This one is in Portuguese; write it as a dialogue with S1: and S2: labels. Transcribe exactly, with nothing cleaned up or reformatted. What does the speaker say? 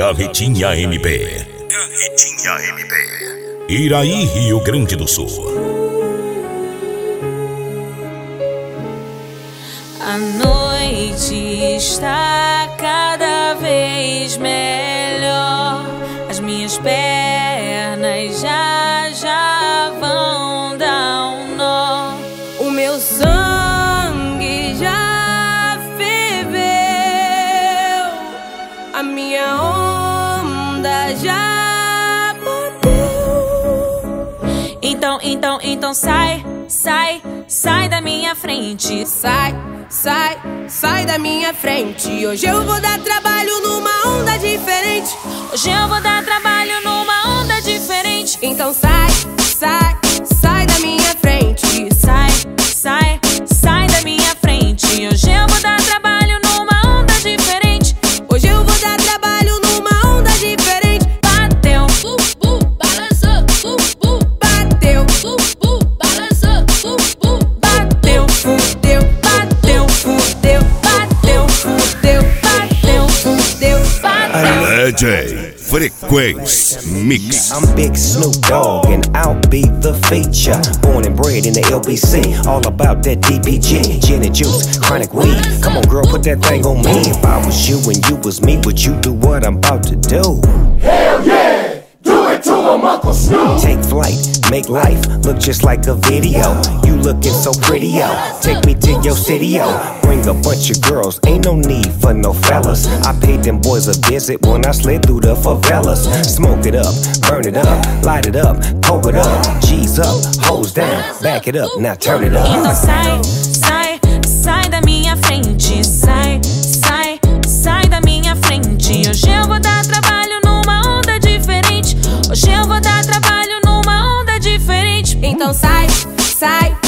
S1: Carretinha M P. Carretinha M P. Iraí, Rio Grande do Sul.
S2: A noite está cada vez melhor. As minhas pernas já já vão dar um nó. O meu sangue já ferveu. A minha onda já bateu. Então, então, então sai, sai, sai da minha frente.
S3: Sai, sai, sai da minha frente. Hoje eu vou dar trabalho numa onda diferente.
S2: Hoje eu vou dar trabalho numa onda diferente.
S3: Então sai, sai, sai da minha frente.
S2: Sai, sai, sai da minha frente. Hoje eu vou dar trabalho numa onda diferente.
S3: Hoje eu vou dar trabalho numa onda diferente.
S2: Bateu, uh, uh, balançou, uh, uh,
S3: bateu,
S2: uh, uh, balançou, uh, uh,
S3: bateu, fudeu, bateu, fudeu, bateu, fudeu, bateu, fudeu, bateu.
S1: D J Frequência Mix.
S4: I'm Big Snoop Dogg and I'll be the feature. Born and bred in the L B C, all about that D P G, gin and juice, chronic weed. Come on girl, put that thing on me. If I was you and you was me, would you do what I'm about to do?
S5: Hell yeah! Do it to him, Uncle Snoop!
S4: Take flight, make life look just like a video. You looking so pretty, yo. Take me to your city, yo. Bring a bunch of girls, ain't no need for no fellas. I paid them boys a visit when I slid through the favelas. Smoke it up, burn it up, light it up, poke it up. G's up, hose down, back it up, now turn it up.
S2: Então sai, sai, sai da minha frente. Sai, sai, sai da minha frente. Hoje eu vou dar trabalho numa onda diferente. Hoje eu vou dar trabalho numa onda diferente.
S3: Então sai, sai,